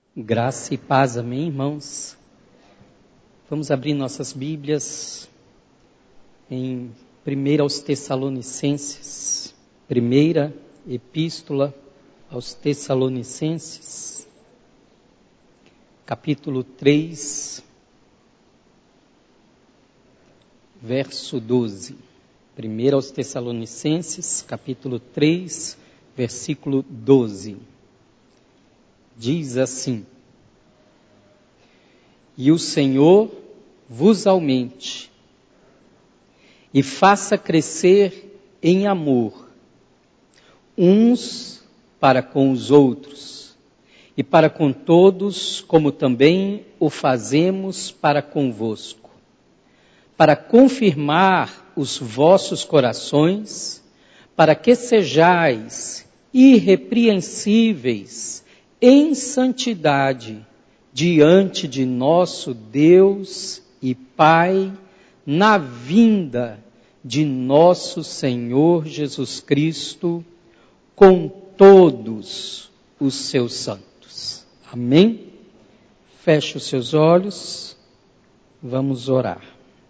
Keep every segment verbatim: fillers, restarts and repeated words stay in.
Graça e paz, amém, irmãos? Vamos abrir nossas Bíblias em primeira aos Tessalonicenses, primeira Epístola aos Tessalonicenses, capítulo três, verso doze. primeira aos Tessalonicenses, capítulo três, versículo doze. Diz assim: E o Senhor vos aumente e faça crescer em amor, uns para com os outros, e para com todos, como também o fazemos para convosco, para confirmar os vossos corações, para que sejais irrepreensíveis em santidade diante de nosso Deus e Pai, na vinda de nosso Senhor Jesus Cristo, com todos os seus santos. Amém? Feche os seus olhos, vamos orar.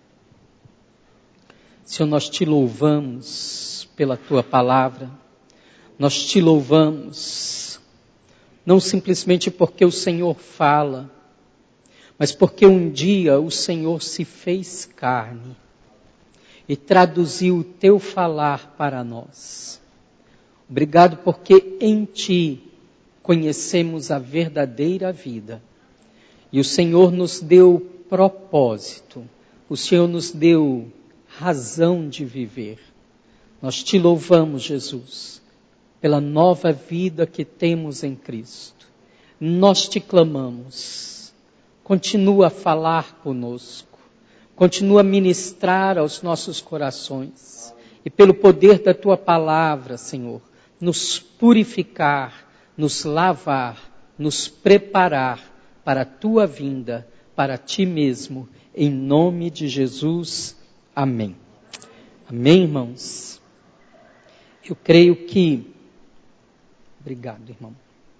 Senhor, nós te louvamos pela tua palavra, nós te louvamos não simplesmente porque o Senhor fala, mas porque um dia o Senhor se fez carne e traduziu o teu falar para nós. Obrigado porque em ti conhecemos a verdadeira vida. E o Senhor nos deu propósito, o Senhor nos deu razão de viver. Nós te louvamos, Jesus, pela nova vida que temos em Cristo. Nós te clamamos, continua a falar conosco, continua a ministrar aos nossos corações, e pelo poder da tua palavra, Senhor, nos purificar, nos lavar, nos preparar para a tua vinda, para ti mesmo, em nome de Jesus, amém. Amém, irmãos? Eu creio que Obrigado, irmão.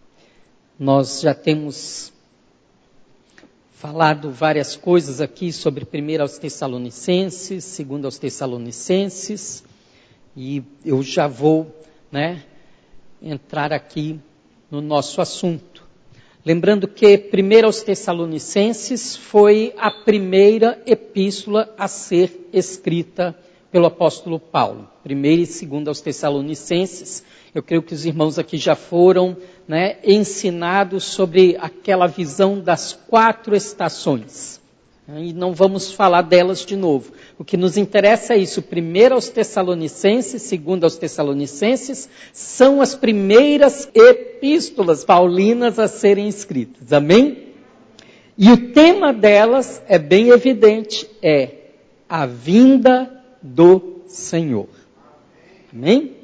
Nós já temos falado várias coisas aqui sobre primeira aos Tessalonicenses, segunda aos Tessalonicenses, e eu já vou, né, entrar aqui no nosso assunto. Lembrando que primeira aos Tessalonicenses foi a primeira epístola a ser escrita pelo apóstolo Paulo. Primeira e segunda aos Tessalonicenses. Eu creio que os irmãos aqui já foram, né, ensinados sobre aquela visão das quatro estações. E não vamos falar delas de novo. O que nos interessa é isso. Primeiro aos Tessalonicenses, segundo aos Tessalonicenses, são as primeiras epístolas paulinas a serem escritas. Amém? E o tema delas é bem evidente, é a vinda do Senhor. Amém?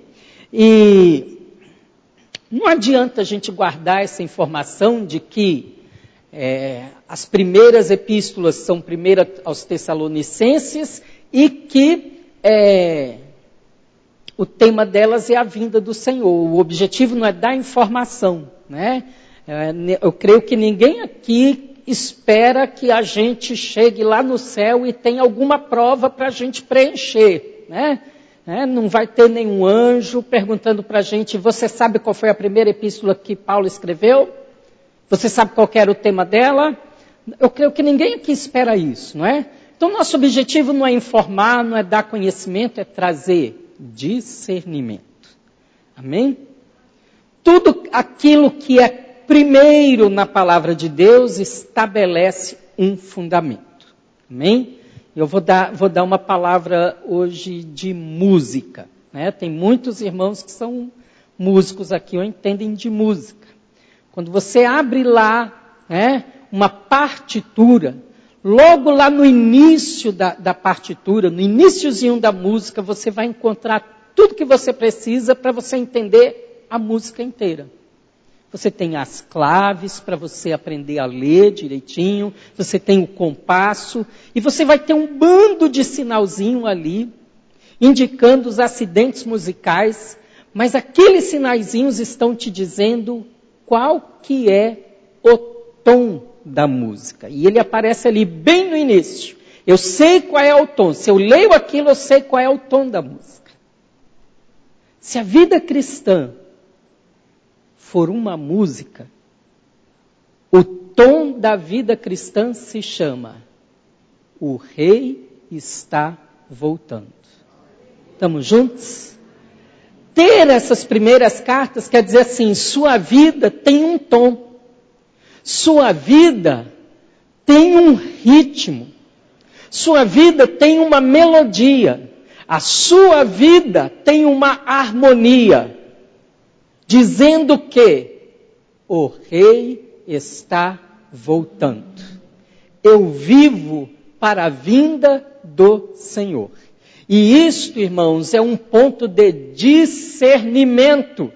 E não adianta a gente guardar essa informação de que é, as primeiras epístolas são primeira aos Tessalonicenses e que é, o tema delas é a vinda do Senhor. O objetivo não é dar informação, né? É, eu creio que ninguém aqui espera que a gente chegue lá no céu e tenha alguma prova para a gente preencher, né? É, não vai ter nenhum anjo perguntando para a gente, você sabe qual foi a primeira epístola que Paulo escreveu? Você sabe qual era o tema dela? Eu creio que ninguém aqui espera isso, não é? Então, nosso objetivo não é informar, não é dar conhecimento, é trazer discernimento. Amém? Tudo aquilo que é primeiro na palavra de Deus estabelece um fundamento. Amém? Eu vou dar, vou dar uma palavra hoje de música, né? Tem muitos irmãos que são músicos aqui ou entendem de música. Quando você abre lá, né, uma partitura, logo lá no início da, da partitura, no iniciozinho da música, você vai encontrar tudo que você precisa para você entender a música inteira. Você tem as claves para você aprender a ler direitinho, você tem o compasso, e você vai ter um bando de sinalzinho ali, indicando os acidentes musicais, mas aqueles sinaizinhos estão te dizendo qual que é o tom da música. E ele aparece ali bem no início. Eu sei qual é o tom. Se eu leio aquilo, eu sei qual é o tom da música. Se a vida cristã for uma música, o tom da vida cristã se chama O Rei está voltando. Estamos juntos? Ter essas primeiras cartas quer dizer assim, sua vida tem um tom. Sua vida tem um ritmo. Sua vida tem uma melodia. A sua vida tem uma harmonia. Dizendo que o Rei está voltando. Eu vivo para a vinda do Senhor. E isto, irmãos, é um ponto de discernimento.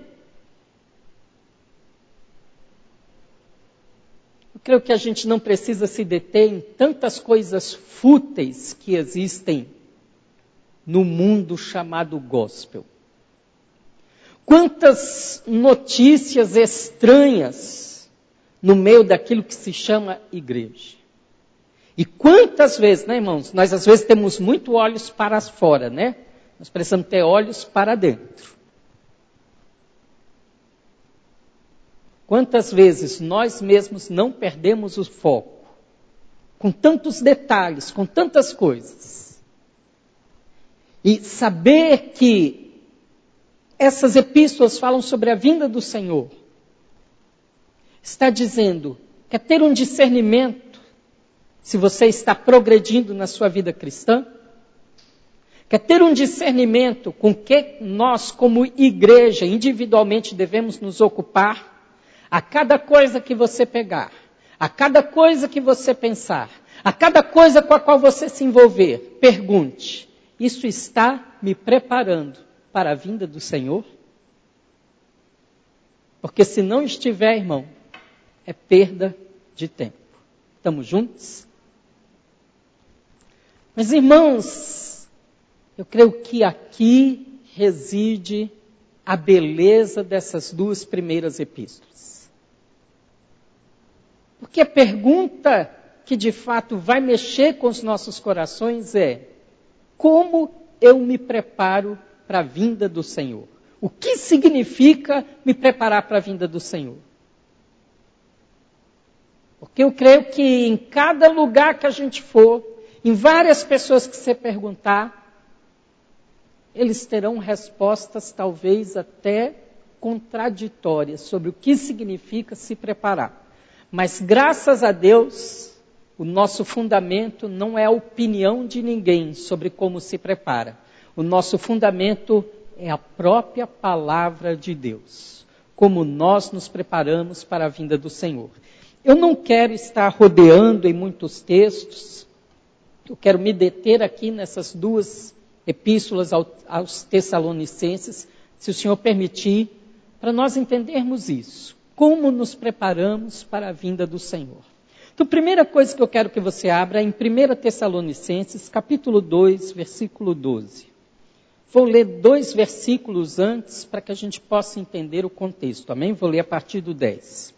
Eu creio que a gente não precisa se deter em tantas coisas fúteis que existem no mundo chamado gospel. Quantas notícias estranhas no meio daquilo que se chama igreja. E quantas vezes, né, irmãos? Nós às vezes temos muito olhos para fora, né? Nós precisamos ter olhos para dentro. Quantas vezes nós mesmos não perdemos o foco? Com tantos detalhes, com tantas coisas. E saber que essas epístolas falam sobre a vinda do Senhor. Está dizendo, quer ter um discernimento se você está progredindo na sua vida cristã? Quer ter um discernimento com que nós, como igreja, individualmente devemos nos ocupar? A cada coisa que você pegar, a cada coisa que você pensar, a cada coisa com a qual você se envolver, pergunte, isso está me preparando para a vinda do Senhor? Porque se não estiver, irmão, é perda de tempo. Estamos juntos? Mas, irmãos, eu creio que aqui reside a beleza dessas duas primeiras epístolas. Porque a pergunta que de fato vai mexer com os nossos corações é: como eu me preparo para a vinda do Senhor? O que significa me preparar para a vinda do Senhor? Porque eu creio que em cada lugar que a gente for, em várias pessoas que você perguntar, eles terão respostas talvez até contraditórias sobre o que significa se preparar. Mas graças a Deus, o nosso fundamento não é a opinião de ninguém sobre como se prepara. O nosso fundamento é a própria palavra de Deus. Como nós nos preparamos para a vinda do Senhor. Eu não quero estar rodeando em muitos textos. Eu quero me deter aqui nessas duas epístolas aos Tessalonicenses, se o Senhor permitir, para nós entendermos isso. Como nos preparamos para a vinda do Senhor. Então, a primeira coisa que eu quero que você abra é em primeira Tessalonicenses, capítulo dois, versículo doze. Vou ler dois versículos antes para que a gente possa entender o contexto. Amém? Vou ler a partir do dez.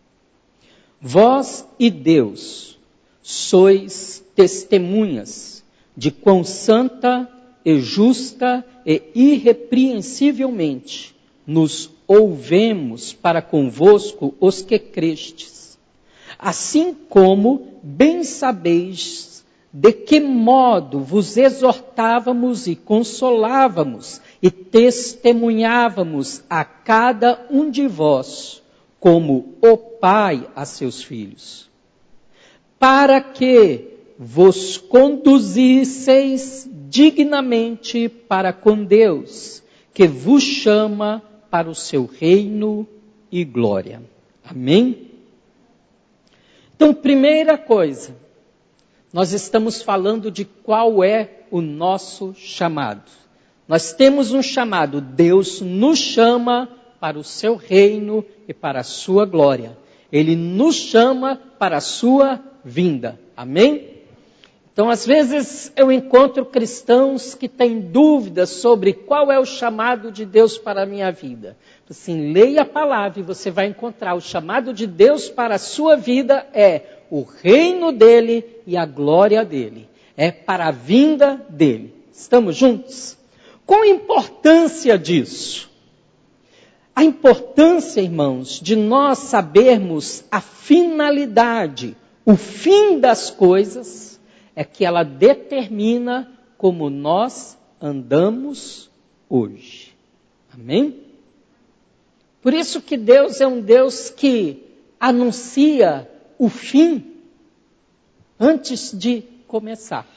Vós e Deus sois testemunhas de quão santa e justa e irrepreensivelmente nos ouvemos para convosco os que crestes. Assim como bem sabeis de que modo vos exortávamos e consolávamos e testemunhávamos a cada um de vós, como o Pai a seus filhos, para que vos conduzisseis dignamente para com Deus, que vos chama para o seu reino e glória. Amém? Então, primeira coisa, nós estamos falando de qual é o nosso chamado. Nós temos um chamado, Deus nos chama para o seu reino e para a sua glória. Ele nos chama para a sua vinda. Amém? Então, às vezes, eu encontro cristãos que têm dúvidas sobre qual é o chamado de Deus para a minha vida. Assim, leia a palavra e você vai encontrar o chamado de Deus para a sua vida é o reino dele e a glória dele. É para a vinda dele. Estamos juntos? Qual a importância disso? A importância, irmãos, de nós sabermos a finalidade, o fim das coisas, é que ela determina como nós andamos hoje. Amém? Por isso que Deus é um Deus que anuncia o fim antes de começar.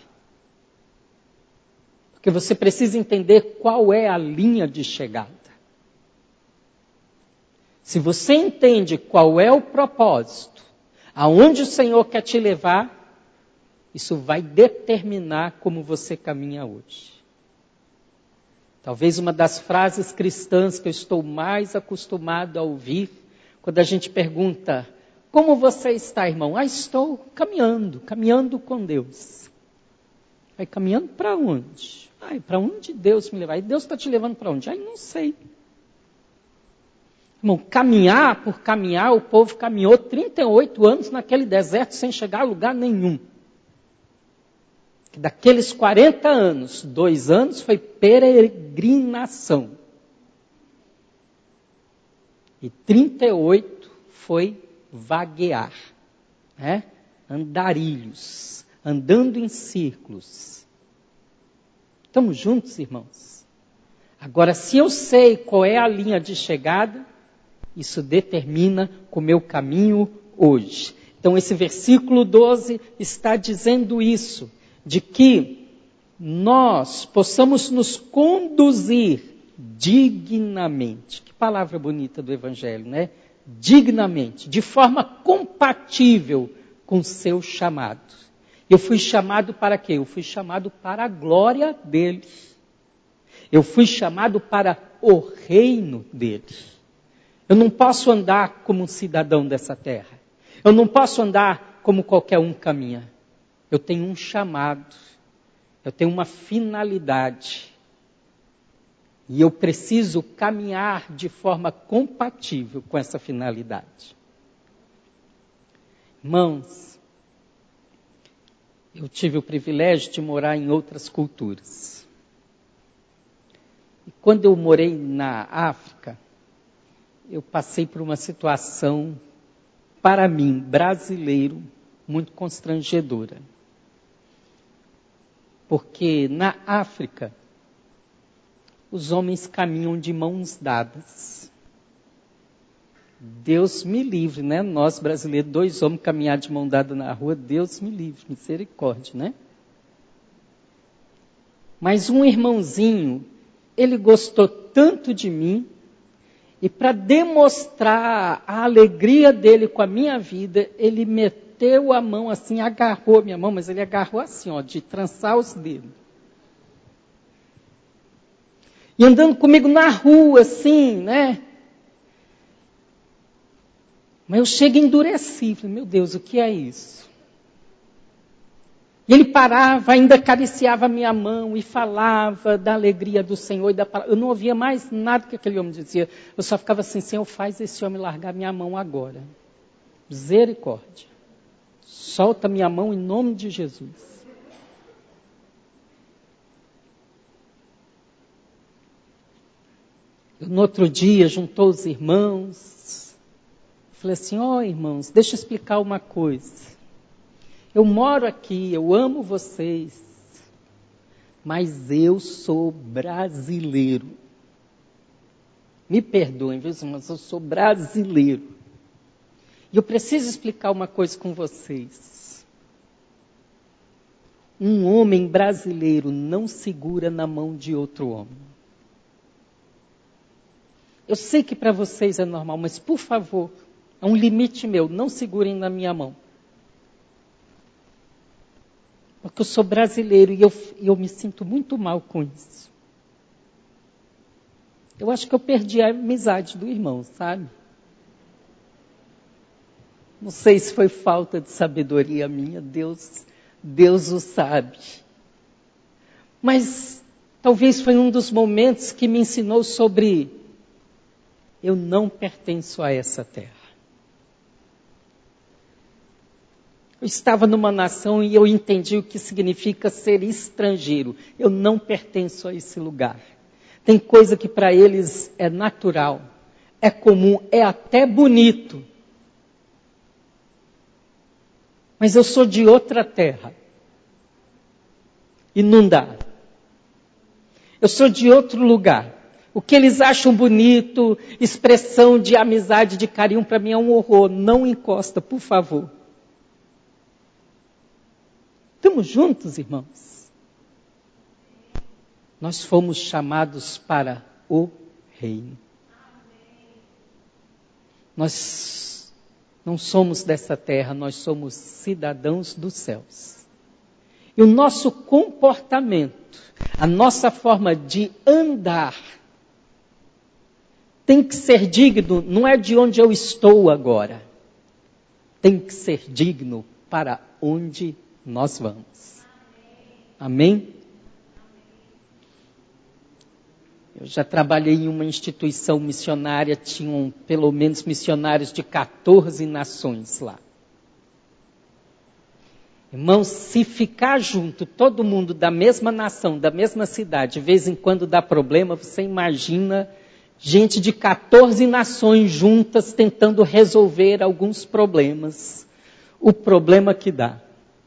Porque você precisa entender qual é a linha de chegada. Se você entende qual é o propósito, aonde o Senhor quer te levar, isso vai determinar como você caminha hoje. Talvez uma das frases cristãs que eu estou mais acostumado a ouvir, quando a gente pergunta, como você está, irmão? Ah, estou caminhando, caminhando com Deus. Vai caminhando para onde? Ah, para onde Deus me levar? E Deus está te levando para onde? Ah, não sei. Irmão, caminhar por caminhar, o povo caminhou trinta e oito anos naquele deserto sem chegar a lugar nenhum. Daqueles quarenta anos, dois anos foi peregrinação. E trinta e oito foi vaguear, né? Andarilhos, andando em círculos. Estamos juntos, irmãos? Agora, se eu sei qual é a linha de chegada, isso determina como eu caminho hoje. Então, esse versículo doze está dizendo isso. De que nós possamos nos conduzir dignamente. Que palavra bonita do Evangelho, né? Dignamente, de forma compatível com o seu chamado. Eu fui chamado para quê? Eu fui chamado para a glória dele. Eu fui chamado para o reino dele. Eu não posso andar como um cidadão dessa terra. Eu não posso andar como qualquer um caminha. Eu tenho um chamado, eu tenho uma finalidade. E eu preciso caminhar de forma compatível com essa finalidade. Irmãos, eu tive o privilégio de morar em outras culturas. E quando eu morei na África, eu passei por uma situação, para mim, brasileiro, muito constrangedora. Porque na África, os homens caminham de mãos dadas. Deus me livre, né? Nós brasileiros, dois homens caminhar de mão dada na rua, Deus me livre, misericórdia, né? Mas um irmãozinho, ele gostou tanto de mim, e para demonstrar a alegria dele com a minha vida, ele meteu Meteu a mão assim, agarrou a minha mão, mas ele agarrou assim, ó, de trançar os dedos. E andando comigo na rua, assim, né? Mas eu chego e endureci. Falei, meu Deus, o que é isso? E ele parava, ainda acariciava a minha mão e falava da alegria do Senhor. E da palavra. Eu não ouvia mais nada que aquele homem dizia. Eu só ficava assim, Senhor, faz esse homem largar minha mão agora. Misericórdia. Solta minha mão em nome de Jesus. Eu, no outro dia, juntou os irmãos. Falei assim, ó oh, irmãos, deixa eu explicar uma coisa. Eu moro aqui, eu amo vocês. Mas eu sou brasileiro. Me perdoem, viu, mas eu sou brasileiro. E eu preciso explicar uma coisa com vocês. Um homem brasileiro não segura na mão de outro homem. Eu sei que para vocês é normal, mas por favor, é um limite meu, não segurem na minha mão. Porque eu sou brasileiro e eu, eu me sinto muito mal com isso. Eu acho que eu perdi a amizade do irmão, sabe? Não sei se foi falta de sabedoria minha, Deus Deus o sabe. Mas talvez foi um dos momentos que me ensinou sobre eu não pertenço a essa terra. Eu estava numa nação e eu entendi o que significa ser estrangeiro. Eu não pertenço a esse lugar. Tem coisa que para eles é natural, é comum, é até bonito. Mas eu sou de outra terra. E não dá. Eu sou de outro lugar. O que eles acham bonito, expressão de amizade, de carinho, para mim é um horror. Não encosta, por favor. Estamos juntos, irmãos? Nós fomos chamados para o reino. Nós não somos dessa terra, nós somos cidadãos dos céus. E o nosso comportamento, a nossa forma de andar, tem que ser digno, não é de onde eu estou agora. Tem que ser digno para onde nós vamos. Amém? Eu já trabalhei em uma instituição missionária, tinham pelo menos missionários de quatorze nações lá. Irmãos, se ficar junto todo mundo da mesma nação, da mesma cidade, de vez em quando dá problema, você imagina gente de quatorze nações juntas tentando resolver alguns problemas. O problema que dá.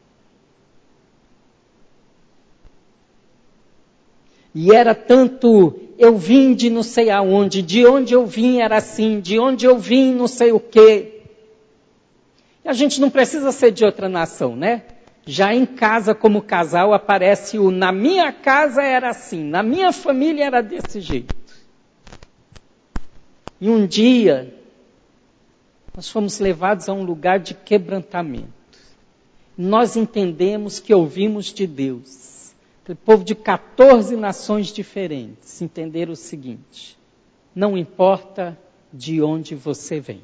E era tanto, eu vim de não sei aonde, de onde eu vim era assim, de onde eu vim não sei o quê. E a gente não precisa ser de outra nação, né? Já em casa, como casal, aparece o na minha casa era assim, na minha família era desse jeito. E um dia, nós fomos levados a um lugar de quebrantamento. Nós entendemos que ouvimos de Deus. Aquele povo de quatorze nações diferentes entenderam o seguinte: não importa de onde você vem.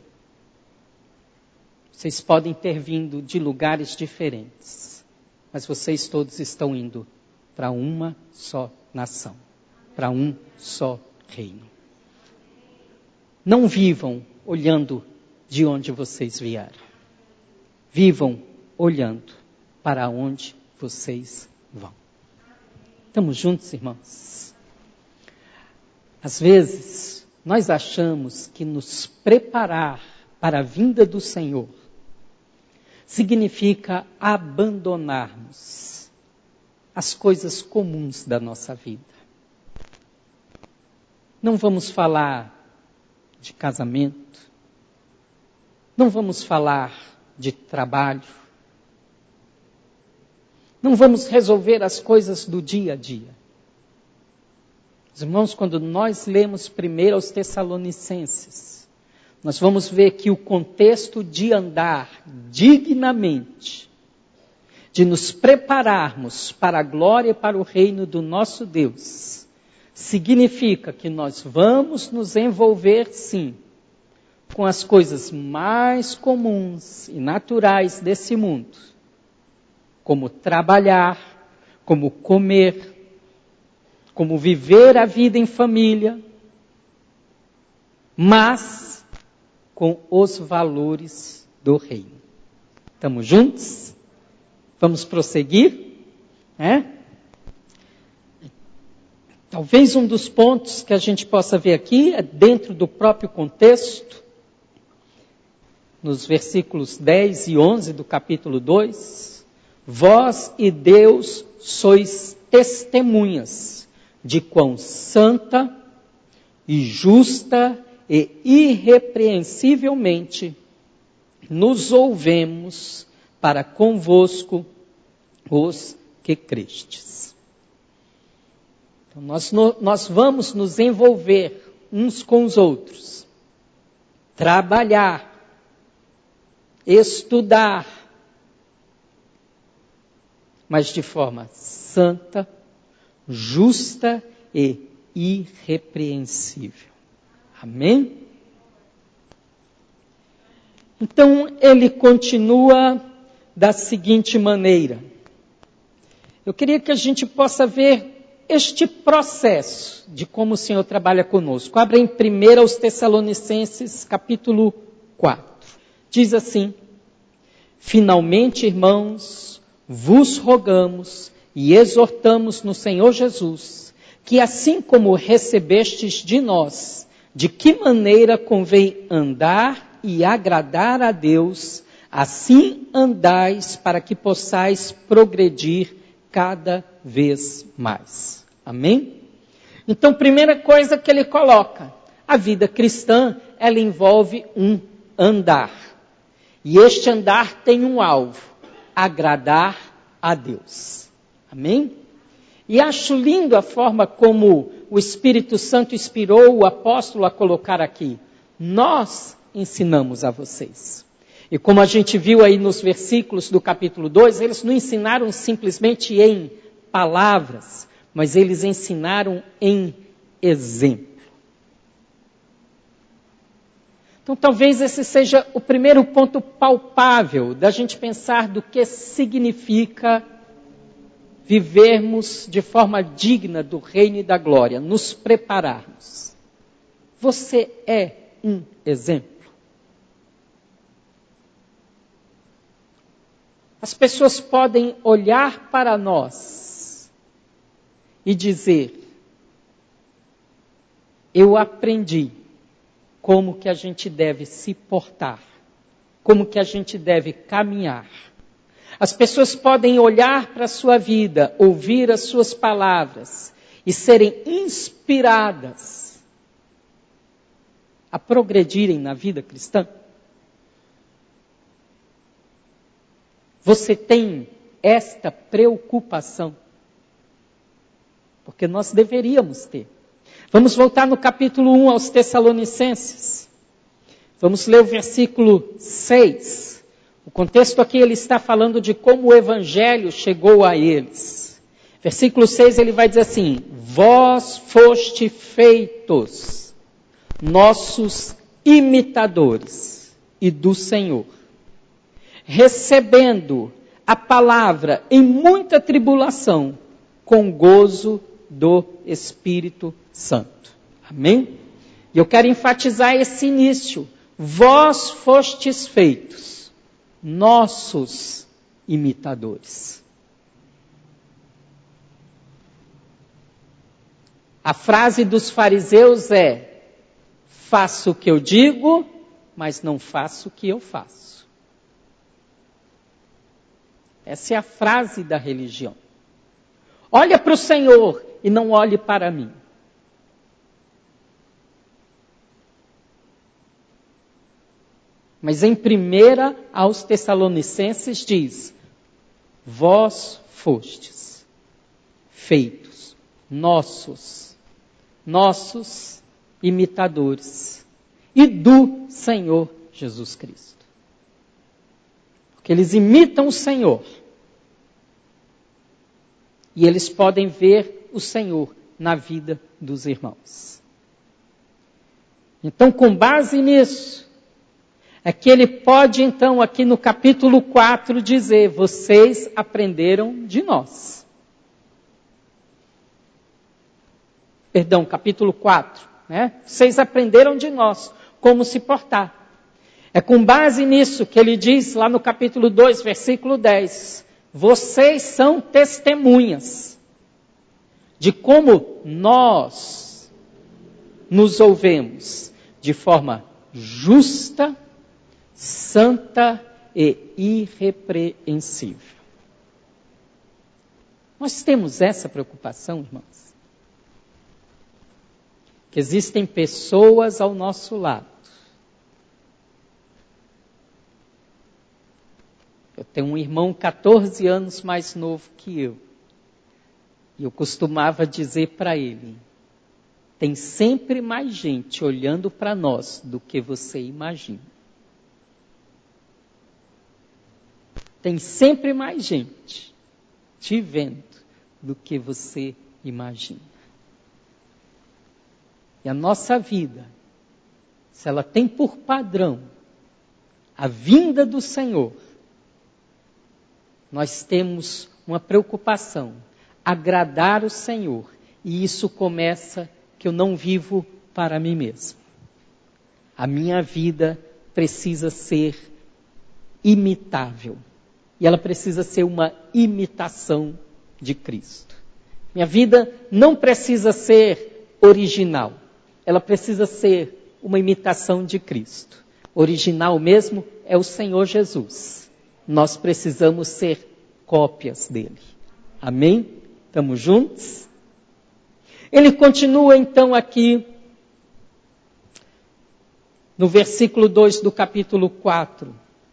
Vocês podem ter vindo de lugares diferentes, mas vocês todos estão indo para uma só nação, para um só reino. Não vivam olhando de onde vocês vieram. Vivam olhando para onde vocês vão. Estamos juntos, irmãos? Às vezes, nós achamos que nos preparar para a vinda do Senhor significa abandonarmos as coisas comuns da nossa vida. Não vamos falar de casamento, não vamos falar de trabalho, não vamos resolver as coisas do dia a dia. Os irmãos, quando nós lemos primeiro aos Tessalonicenses, nós vamos ver que o contexto de andar dignamente, de nos prepararmos para a glória e para o reino do nosso Deus, significa que nós vamos nos envolver, sim, com as coisas mais comuns e naturais desse mundo, como trabalhar, como comer, como viver a vida em família, mas com os valores do reino. Estamos juntos? Vamos prosseguir? É? Talvez um dos pontos que a gente possa ver aqui é dentro do próprio contexto, nos versículos dez e onze do capítulo dois, vós e Deus sois testemunhas de quão santa e justa e irrepreensivelmente nos ouvemos para convosco os que crestes. Então nós, nós vamos nos envolver uns com os outros, trabalhar, estudar, mas de forma santa, justa e irrepreensível. Amém? Então, ele continua da seguinte maneira: Eu queria que a gente possa ver este processo de como o Senhor trabalha conosco. Abra em primeiro aos Tessalonicenses, capítulo quatro. Diz assim: finalmente, irmãos, vos rogamos e exortamos no Senhor Jesus, que assim como recebestes de nós, de que maneira convém andar e agradar a Deus, assim andais para que possais progredir cada vez mais. Amém? Então, primeira coisa que ele coloca, a vida cristã, ela envolve um andar. E este andar tem um alvo, agradar a Deus. Amém? E acho lindo a forma como o Espírito Santo inspirou o apóstolo a colocar aqui. Nós ensinamos a vocês. E como a gente viu aí nos versículos do capítulo dois, eles não ensinaram simplesmente em palavras, mas eles ensinaram em exemplo. Então talvez esse seja o primeiro ponto palpável da gente pensar do que significa vivermos de forma digna do reino e da glória, nos prepararmos. Você é um exemplo. As pessoas podem olhar para nós e dizer: eu aprendi como que a gente deve se portar, como que a gente deve caminhar. As pessoas podem olhar para a sua vida, ouvir as suas palavras e serem inspiradas a progredirem na vida cristã. Você tem esta preocupação? Porque nós deveríamos ter. Vamos voltar no capítulo um aos Tessalonicenses. Vamos ler o versículo seis. O contexto aqui ele está falando de como o evangelho chegou a eles. Versículo seis ele vai dizer assim: vós foste feitos nossos imitadores e do Senhor, recebendo a palavra em muita tribulação, com gozo do Espírito Santo. Amém? E eu quero enfatizar esse início. Vós fostes feitos nossos imitadores. A frase dos fariseus é: faço o que eu digo, mas não faço o que eu faço. Essa é a frase da religião. Olha para o Senhor e não olhe para mim. Mas em primeira aos Tessalonicenses diz: vós fostes feitos nossos, nossos imitadores e do Senhor Jesus Cristo. Porque eles imitam o Senhor. E eles podem ver o Senhor na vida dos irmãos. Então, com base nisso, é que ele pode, então, aqui no capítulo quatro, dizer: vocês aprenderam de nós. Perdão, capítulo quatro, né? Vocês aprenderam de nós como se portar. É com base nisso que ele diz lá no capítulo dois, versículo dez: vocês são testemunhas de como nós nos ouvemos de forma justa, santa e irrepreensível. Nós temos essa preocupação, irmãos? Que existem pessoas ao nosso lado. Eu tenho um irmão catorze anos mais novo que eu. E eu costumava dizer para ele: tem sempre mais gente olhando para nós do que você imagina. Tem sempre mais gente te vendo do que você imagina. E a nossa vida, se ela tem por padrão a vinda do Senhor, nós temos uma preocupação, agradar o Senhor. E isso começa que eu não vivo para mim mesmo. A minha vida precisa ser imitável. E ela precisa ser uma imitação de Cristo. Minha vida não precisa ser original. Ela precisa ser uma imitação de Cristo. Original mesmo é o Senhor Jesus. Nós precisamos ser cópias dele. Amém? Estamos juntos? Ele continua então aqui no versículo dois do capítulo quatro.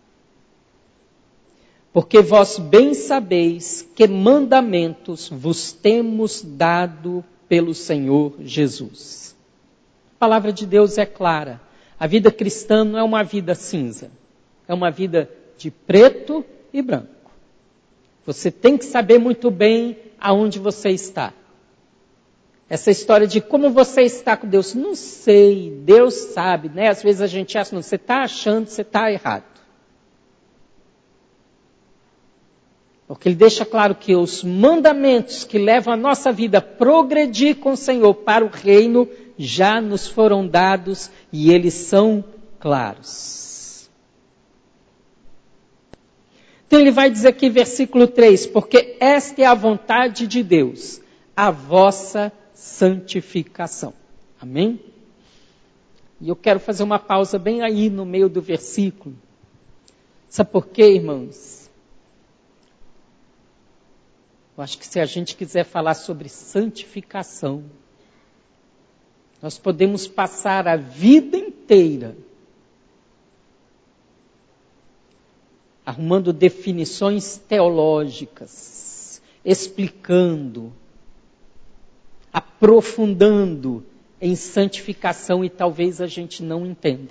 Porque vós bem sabeis que mandamentos vos temos dado pelo Senhor Jesus. A palavra de Deus é clara. A vida cristã não é uma vida cinza. É uma vida de preto e branco. Você tem que saber muito bem aonde você está. Essa história de como você está com Deus, não sei, Deus sabe, né? Às vezes a gente acha, não, você está achando, você está errado. Porque ele deixa claro que os mandamentos que levam a nossa vida a progredir com o Senhor para o reino já nos foram dados e eles são claros. Então ele vai dizer aqui, versículo três, porque esta é a vontade de Deus, a vossa santificação. Amém? E eu quero fazer uma pausa bem aí no meio do versículo. Sabe por quê, irmãos? Eu acho que se a gente quiser falar sobre santificação, nós podemos passar a vida inteira arrumando definições teológicas, explicando, aprofundando em santificação e talvez a gente não entenda.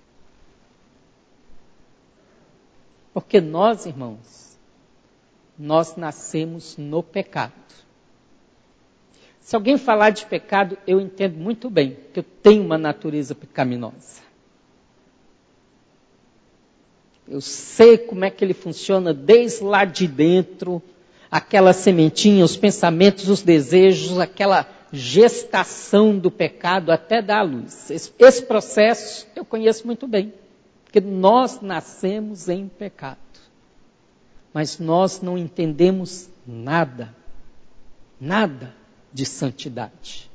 Porque nós, irmãos, nós nascemos no pecado. Se alguém falar de pecado, eu entendo muito bem, porque eu tenho uma natureza pecaminosa. Eu sei como é que ele funciona desde lá de dentro, aquela sementinha, os pensamentos, os desejos, aquela gestação do pecado até dar à luz. Esse, esse processo eu conheço muito bem, porque nós nascemos em pecado. Mas nós não entendemos nada, nada de santidade.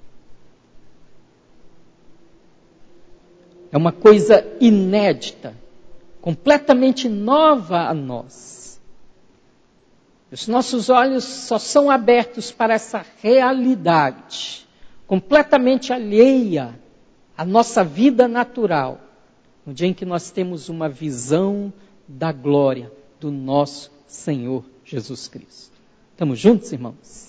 É uma coisa inédita, completamente nova a nós. Os nossos olhos só são abertos para essa realidade, completamente alheia à nossa vida natural, no dia em que nós temos uma visão da glória do nosso Senhor Jesus Cristo. Estamos juntos, irmãos?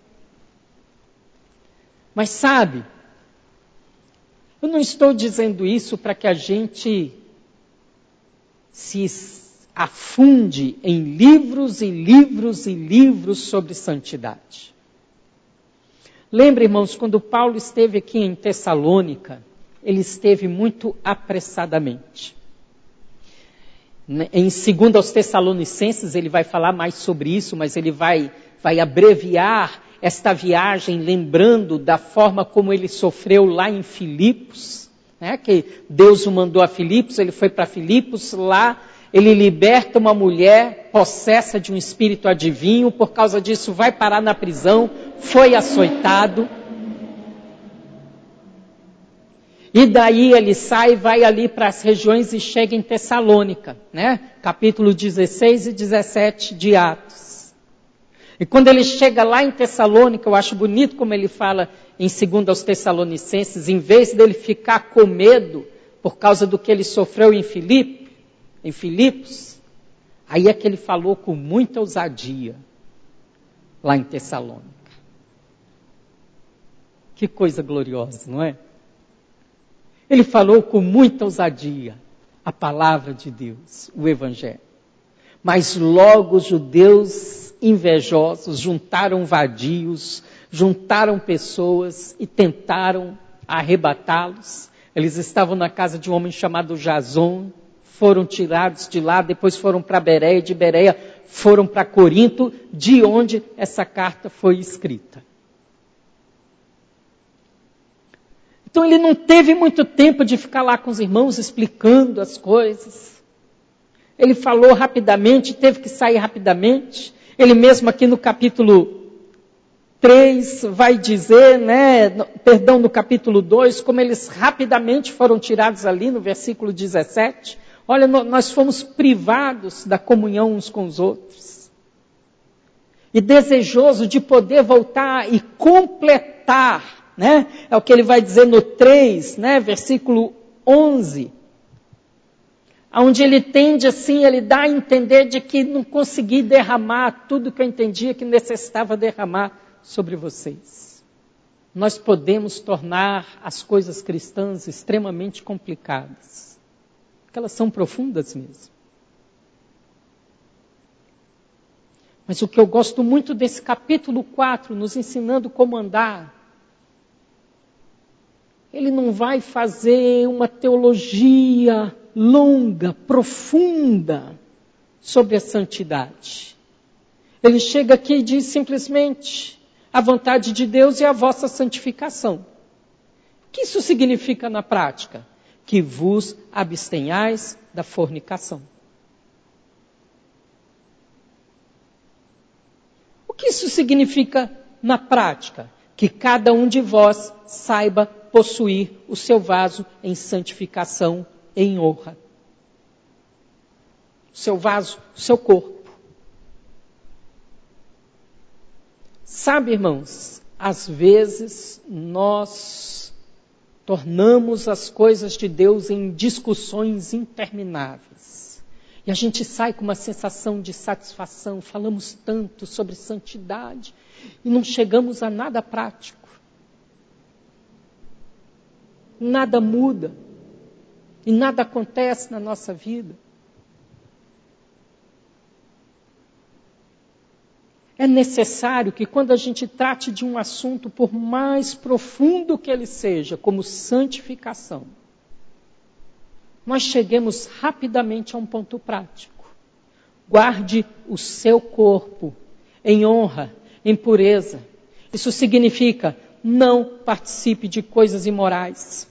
Mas sabe, eu não estou dizendo isso para que a gente se afunde em livros e livros e livros sobre santidade. Lembra, irmãos, quando Paulo esteve aqui em Tessalônica, ele esteve muito apressadamente. Em segundo aos Tessalonicenses, ele vai falar mais sobre isso, mas ele vai, vai abreviar esta viagem, lembrando da forma como ele sofreu lá em Filipos, né? Que Deus o mandou a Filipos, ele foi para Filipos, lá ele liberta uma mulher possessa de um espírito adivinho, por causa disso vai parar na prisão, foi açoitado. E daí ele sai e vai ali para as regiões e chega em Tessalônica, né? Capítulo dezesseis e dezessete de Atos. E quando ele chega lá em Tessalônica, eu acho bonito como ele fala em segundo aos Tessalonicenses, em vez dele ficar com medo por causa do que ele sofreu em Filipe, em Filipos, aí é que ele falou com muita ousadia lá em Tessalônica. Que coisa gloriosa, não é? Ele falou com muita ousadia a palavra de Deus, o Evangelho. Mas logo os judeus invejosos juntaram vadios, juntaram pessoas e tentaram arrebatá-los. Eles estavam na casa de um homem chamado Jason, foram tirados de lá, depois foram para Bereia, de Bereia foram para Corinto, de onde essa carta foi escrita. Então ele não teve muito tempo de ficar lá com os irmãos explicando as coisas. Ele falou rapidamente, teve que sair rapidamente. Ele mesmo aqui no capítulo três vai dizer, né, perdão, no capítulo dois, como eles rapidamente foram tirados ali no versículo dezessete. Olha, nós fomos privados da comunhão uns com os outros. E desejoso de poder voltar e completar, né? É o que ele vai dizer no três, né? Versículo onze. Onde ele tende assim, ele dá a entender de que não consegui derramar tudo que eu entendia que necessitava derramar sobre vocês. Nós podemos tornar as coisas cristãs extremamente complicadas. Porque elas são profundas mesmo. Mas o que eu gosto muito desse capítulo quatro, nos ensinando como andar, ele não vai fazer uma teologia longa, profunda, sobre a santidade. Ele chega aqui e diz simplesmente, a vontade de Deus é a vossa santificação. O que isso significa na prática? Que vos abstenhais da fornicação. O que isso significa na prática? Que cada um de vós saiba possuir o seu vaso em santificação, em honra. O seu vaso, o seu corpo. Sabe, irmãos, às vezes nós tornamos as coisas de Deus em discussões intermináveis. E a gente sai com uma sensação de satisfação, falamos tanto sobre santidade e não chegamos a nada prático. Nada muda e nada acontece na nossa vida. É necessário que quando a gente trate de um assunto, por mais profundo que ele seja, como santificação, nós cheguemos rapidamente a um ponto prático. Guarde o seu corpo em honra, em pureza. Isso significa não participe de coisas imorais.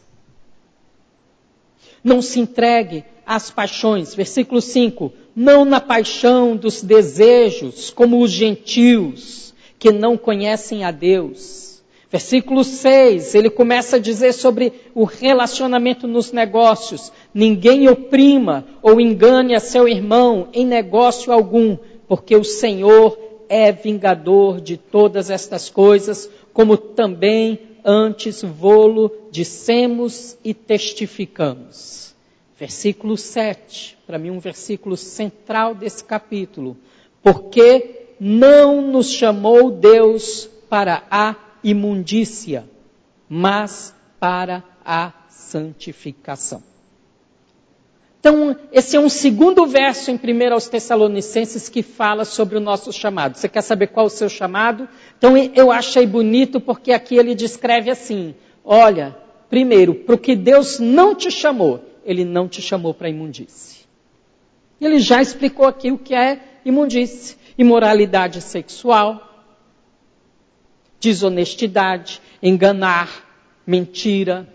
Não se entregue às paixões. Versículo cinco. Não na paixão dos desejos, como os gentios, que não conhecem a Deus. Versículo seis, ele começa a dizer sobre o relacionamento nos negócios. Ninguém oprima ou engane a seu irmão em negócio algum, porque o Senhor é vingador de todas estas coisas, como também antes vô-lo dissemos e testificamos. Versículo sete, para mim um versículo central desse capítulo. Porque não nos chamou Deus para a imundícia, mas para a santificação. Então, esse é um segundo verso em primeira aos Tessalonicenses que fala sobre o nosso chamado. Você quer saber qual é o seu chamado? Então, eu achei bonito porque aqui ele descreve assim, olha, primeiro, para o que Deus não te chamou, Ele não te chamou para imundície. Ele já explicou aqui o que é imundície. Imoralidade sexual, desonestidade, enganar, mentira,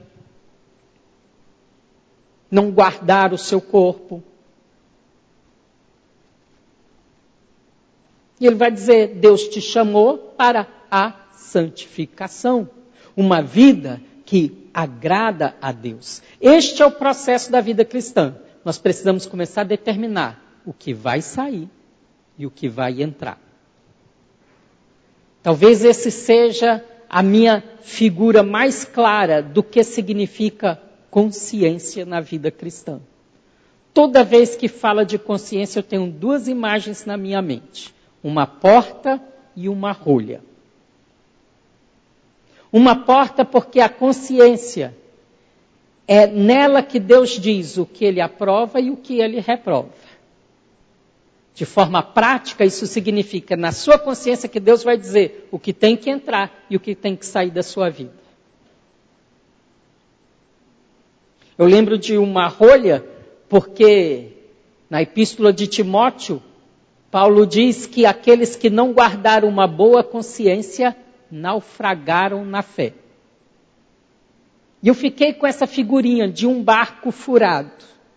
não guardar o seu corpo. E ele vai dizer, Deus te chamou para a santificação. Uma vida que agrada a Deus. Este é o processo da vida cristã. Nós precisamos começar a determinar o que vai sair e o que vai entrar. Talvez esse seja a minha figura mais clara do que significa consciência na vida cristã. Toda vez que fala de consciência, eu tenho duas imagens na minha mente. Uma porta e uma rolha. Uma porta porque a consciência é nela que Deus diz o que Ele aprova e o que Ele reprova. De forma prática, isso significa na sua consciência que Deus vai dizer o que tem que entrar e o que tem que sair da sua vida. Eu lembro de uma rolha Porque na epístola de Timóteo, Paulo diz que aqueles que não guardaram uma boa consciência naufragaram na fé. E eu fiquei com essa figurinha de um barco furado.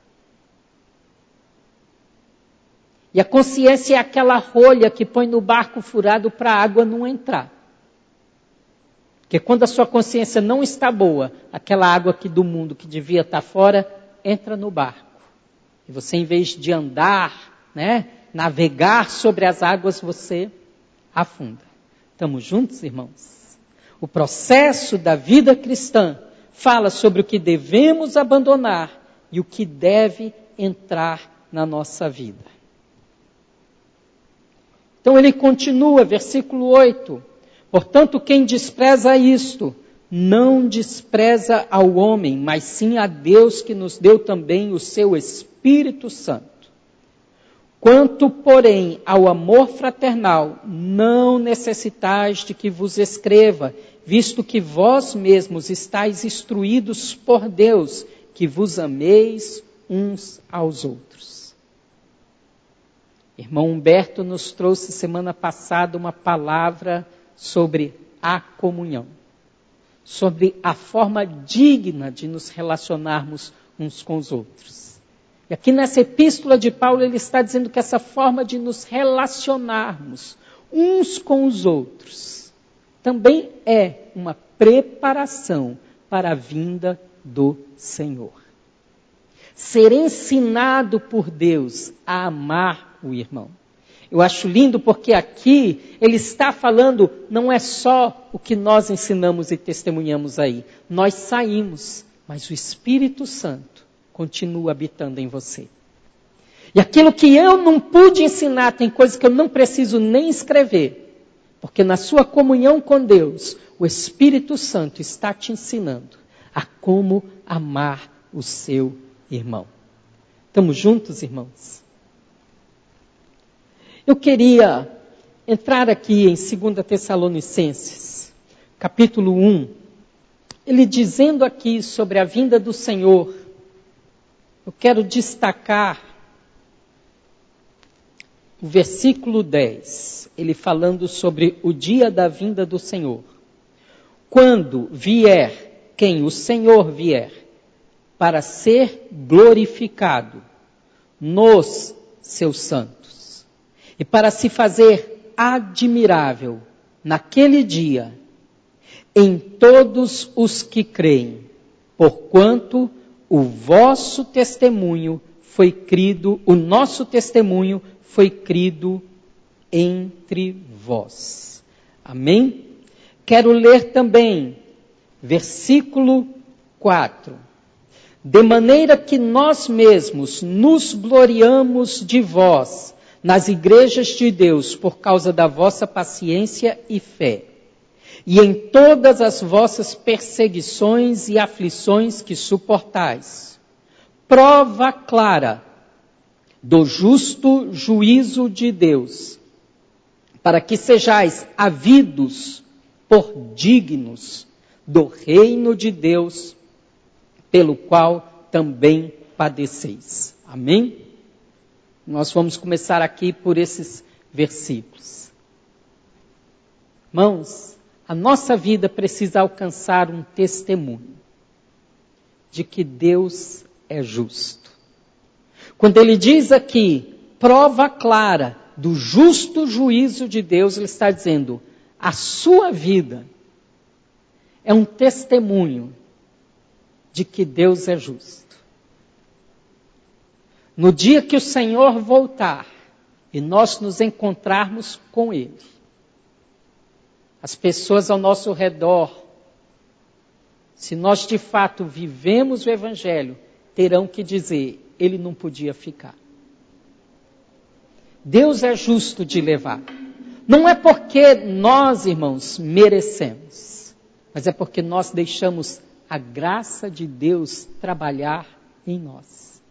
E a consciência é aquela rolha que põe no barco furado para a água não entrar. Porque quando a sua consciência não está boa, aquela água aqui do mundo que devia estar fora, entra no barco. E você, em vez de andar, né, navegar sobre as águas, você afunda. Estamos juntos, irmãos? O processo da vida cristã fala sobre o que devemos abandonar e o que deve entrar na nossa vida. Então ele continua, versículo oito. Portanto, quem despreza isto, não despreza ao homem, mas sim a Deus que nos deu também o seu Espírito Santo. Quanto, porém, ao amor fraternal, não necessitais de que vos escreva, visto que vós mesmos estáis instruídos por Deus, que vos ameis uns aos outros. Irmão Humberto nos trouxe semana passada uma palavra sobre a comunhão, sobre a forma digna de nos relacionarmos uns com os outros. E aqui nessa epístola de Paulo ele está dizendo que essa forma de nos relacionarmos uns com os outros também é uma preparação para a vinda do Senhor. Ser ensinado por Deus a amar o irmão. Eu acho lindo porque aqui ele está falando, não é só o que nós ensinamos e testemunhamos aí. Nós saímos, mas o Espírito Santo continua habitando em você. E aquilo que eu não pude ensinar, tem coisas que eu não preciso nem escrever. Porque na sua comunhão com Deus, o Espírito Santo está te ensinando a como amar o seu irmão. Estamos juntos, irmãos? Eu queria entrar aqui em segunda Tessalonicenses, capítulo um, ele dizendo aqui sobre a vinda do Senhor. Eu quero destacar o versículo dez, ele falando sobre o dia da vinda do Senhor. Quando vier, quem? O Senhor vier, para ser glorificado nos seus santos, e para se fazer admirável naquele dia em todos os que creem, porquanto o vosso testemunho foi crido, o nosso testemunho foi crido entre vós. Amém? Quero ler também versículo quatro. De maneira que nós mesmos nos gloriamos de vós nas igrejas de Deus por causa da vossa paciência e fé, e em todas as vossas perseguições e aflições que suportais. Prova clara do justo juízo de Deus, para que sejais havidos por dignos do reino de Deus, pelo qual também padeceis. Amém? Nós vamos começar aqui por esses versículos. Irmãos, a nossa vida precisa alcançar um testemunho de que Deus é justo. Quando ele diz aqui, prova clara do justo juízo de Deus, ele está dizendo, a sua vida é um testemunho de que Deus é justo. No dia que o Senhor voltar e nós nos encontrarmos com Ele, as pessoas ao nosso redor, se nós de fato vivemos o Evangelho, terão que dizer, ele não podia ficar. Deus é justo de levar. Não é porque nós, irmãos, merecemos, mas é porque nós deixamos a graça de Deus trabalhar em nós.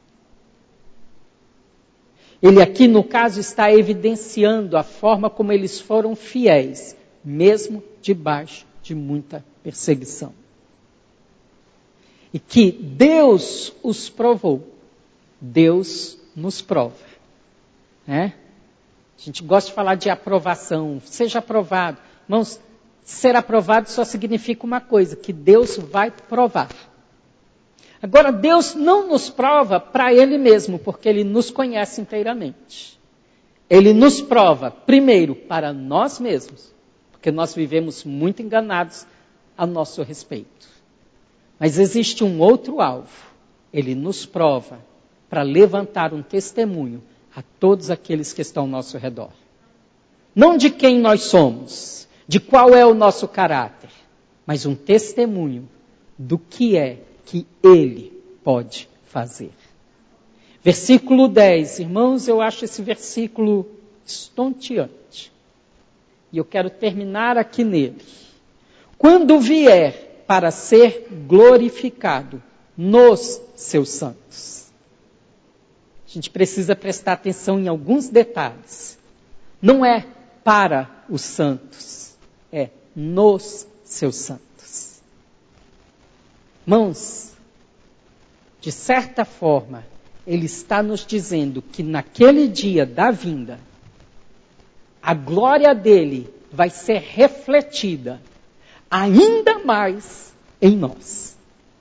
Ele aqui, no caso, está evidenciando a forma como eles foram fiéis, mesmo debaixo de muita perseguição. E que Deus os provou, Deus nos prova. Né? A gente gosta de falar de aprovação. Seja aprovado. Irmãos, ser aprovado só significa uma coisa, que Deus vai provar. Agora, Deus não nos prova para Ele mesmo, porque Ele nos conhece inteiramente. Ele nos prova, primeiro, para nós mesmos, porque nós vivemos muito enganados a nosso respeito. Mas existe um outro alvo. Ele nos prova para levantar um testemunho a todos aqueles que estão ao nosso redor. Não de quem nós somos, de qual é o nosso caráter, mas um testemunho do que é que Ele pode fazer. Versículo dez, irmãos, eu acho esse versículo estonteante. E eu quero terminar aqui nele. Quando vier para ser glorificado nos seus santos. A gente precisa prestar atenção em alguns detalhes. Não é para os santos, é nos seus santos. Irmãos, de certa forma, Ele está nos dizendo que naquele dia da vinda, a glória dele vai ser refletida ainda mais em nós.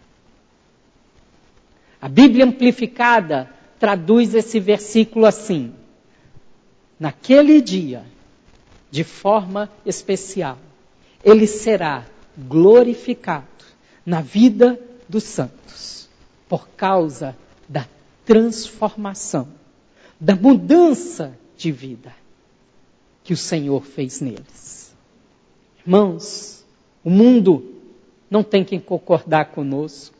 A Bíblia Amplificada traduz esse versículo assim: naquele dia, de forma especial, ele será glorificado na vida dos santos, por causa da transformação, da mudança de vida que o Senhor fez neles. Irmãos, o mundo não tem que concordar conosco,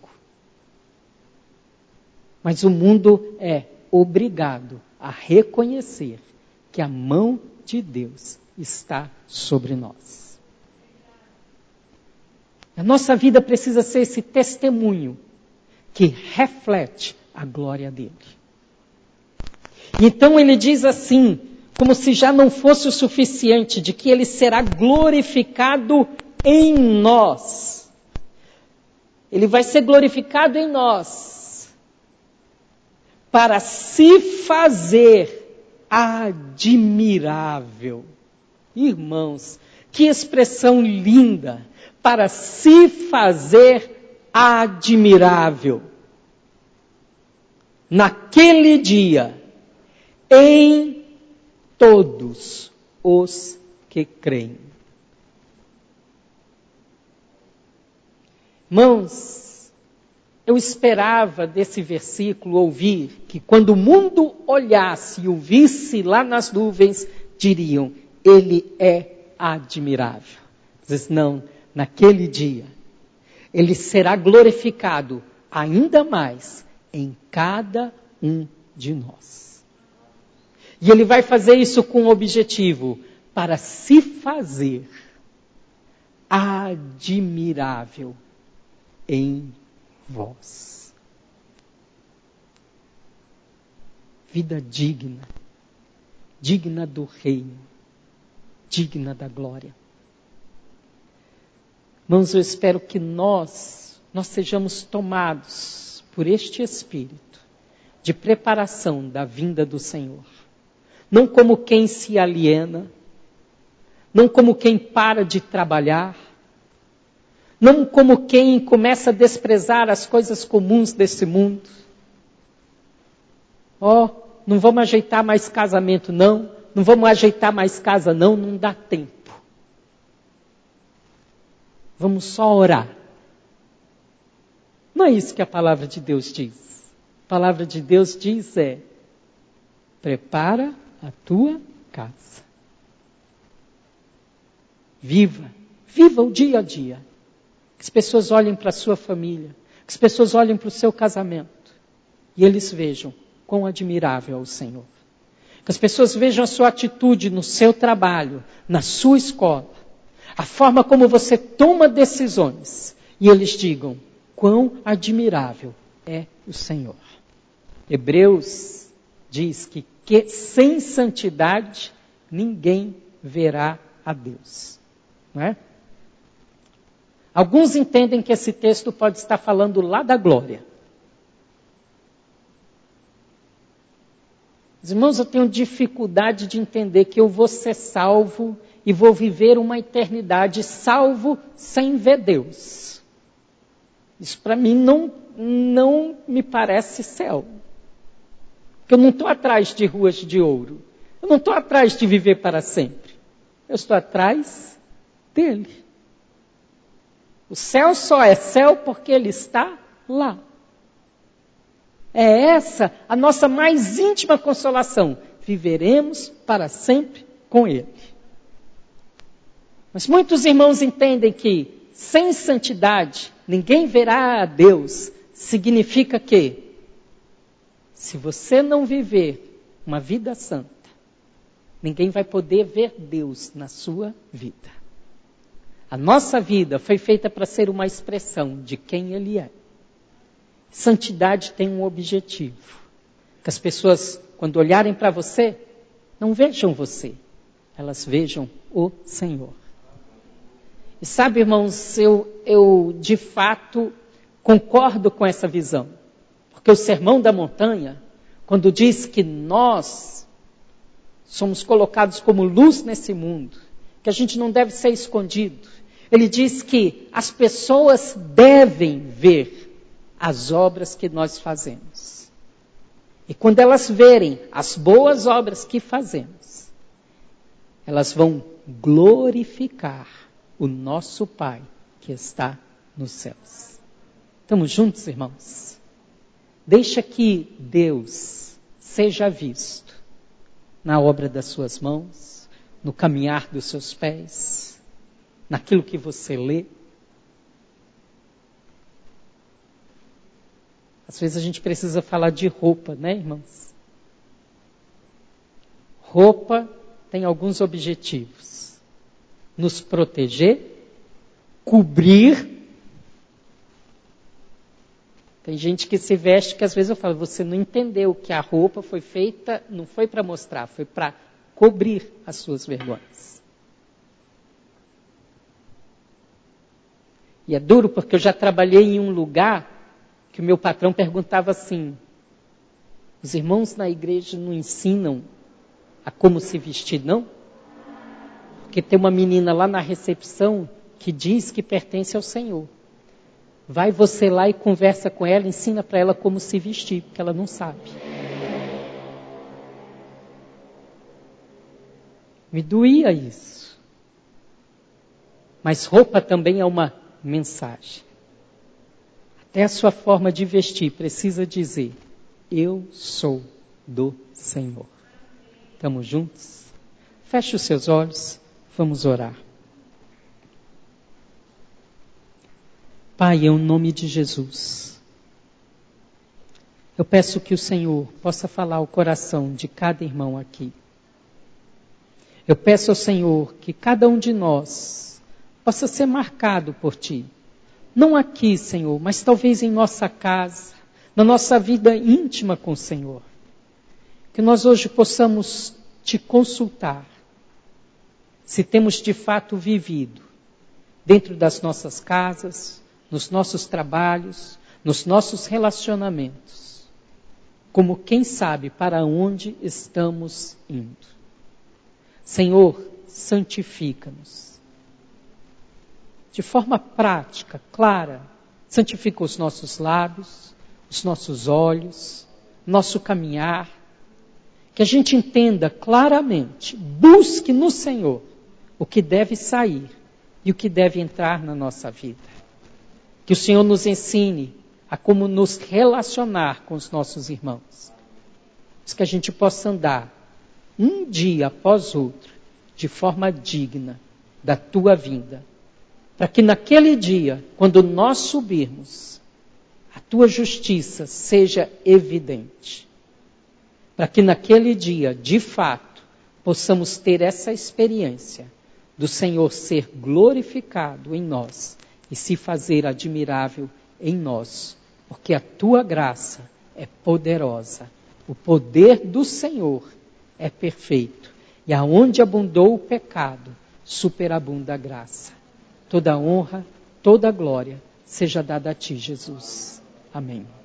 mas o mundo é obrigado a reconhecer que a mão de Deus está sobre nós. A nossa vida precisa ser esse testemunho que reflete a glória dele. Então ele diz assim, como se já não fosse o suficiente, de que ele será glorificado em nós. Ele vai ser glorificado em nós, para se fazer admirável. Irmãos, que expressão linda! Para se fazer admirável. Naquele dia, em todos os que creem. Irmãos, eu esperava desse versículo ouvir que quando o mundo olhasse e o visse lá nas nuvens, diriam, ele é admirável. Diz, não, naquele dia, ele será glorificado ainda mais em cada um de nós. E ele vai fazer isso com o objetivo, para se fazer admirável em vós. Vida digna, digna do reino, digna da glória. Irmãos, eu espero que nós, nós sejamos tomados por este espírito de preparação da vinda do Senhor. Não como quem se aliena, não como quem para de trabalhar, não como quem começa a desprezar as coisas comuns desse mundo. Ó, oh, não vamos ajeitar mais casamento não, não vamos ajeitar mais casa não, não dá tempo. Vamos só orar. Não é isso que a palavra de Deus diz. A palavra de Deus diz é, prepara a tua casa. Viva, viva o dia a dia. Que as pessoas olhem para a sua família, que as pessoas olhem para o seu casamento e eles vejam quão admirável é o Senhor. Que as pessoas vejam a sua atitude no seu trabalho, na sua escola, a forma como você toma decisões e eles digam quão admirável é o Senhor. Hebreus diz que, que sem santidade ninguém verá a Deus. Não é? Alguns entendem que esse texto pode estar falando lá da glória. Os irmãos, eu tenho dificuldade de entender que eu vou ser salvo e vou viver uma eternidade salvo sem ver Deus. Isso para mim não, não me parece céu. Porque eu não estou atrás de ruas de ouro. Eu não estou atrás de viver para sempre. Eu estou atrás dele. O céu só é céu porque ele está lá. É essa a nossa mais íntima consolação. Viveremos para sempre com ele. Mas muitos irmãos entendem que sem santidade ninguém verá a Deus. Significa que se você não viver uma vida santa, ninguém vai poder ver Deus na sua vida. A nossa vida foi feita para ser uma expressão de quem Ele é. Santidade tem um objetivo. Que as pessoas, quando olharem para você, não vejam você. Elas vejam o Senhor. E sabe, irmãos, eu, eu de fato concordo com essa visão. Porque o Sermão da Montanha, quando diz que nós somos colocados como luz nesse mundo, que a gente não deve ser escondido, ele diz que as pessoas devem ver as obras que nós fazemos. E quando elas verem as boas obras que fazemos, elas vão glorificar o nosso Pai que está nos céus. Estamos juntos, irmãos? Deixa que Deus seja visto na obra das suas mãos, no caminhar dos seus pés, naquilo que você lê. Às vezes a gente precisa falar de roupa, né, irmãos? Roupa tem alguns objetivos. Nos proteger, cobrir. Tem gente que se veste que às vezes eu falo, você não entendeu que a roupa foi feita, não foi para mostrar, foi para cobrir as suas vergonhas. E é duro porque eu já trabalhei em um lugar que o meu patrão perguntava assim, os irmãos na igreja não ensinam a como se vestir, não? Porque tem uma menina lá na recepção que diz que pertence ao Senhor. Vai você lá e conversa com ela, ensina para ela como se vestir, porque ela não sabe. Me doía isso. Mas roupa também é uma mensagem. Até a sua forma de vestir precisa dizer, eu sou do Senhor. Estamos juntos? Feche os seus olhos, vamos orar. Pai, em nome de Jesus, eu peço que o Senhor possa falar ao coração de cada irmão aqui. Eu peço ao Senhor que cada um de nós possa ser marcado por Ti. Não aqui, Senhor, mas talvez em nossa casa, na nossa vida íntima com o Senhor. Que nós hoje possamos Te consultar, se temos de fato vivido dentro das nossas casas, nos nossos trabalhos, nos nossos relacionamentos, como quem sabe para onde estamos indo. Senhor, santifica-nos. De forma prática, clara, santifica os nossos lábios, os nossos olhos, nosso caminhar, que a gente entenda claramente, busque no Senhor o que deve sair e o que deve entrar na nossa vida. Que o Senhor nos ensine a como nos relacionar com os nossos irmãos. Que a gente possa andar um dia após outro de forma digna da Tua vinda. Para que naquele dia, quando nós subirmos, a Tua justiça seja evidente. Para que naquele dia, de fato, possamos ter essa experiência do Senhor ser glorificado em nós e se fazer admirável em nós, porque a Tua graça é poderosa, o poder do Senhor é perfeito, e aonde abundou o pecado, superabunda a graça. Toda honra, toda glória seja dada a Ti, Jesus. Amém.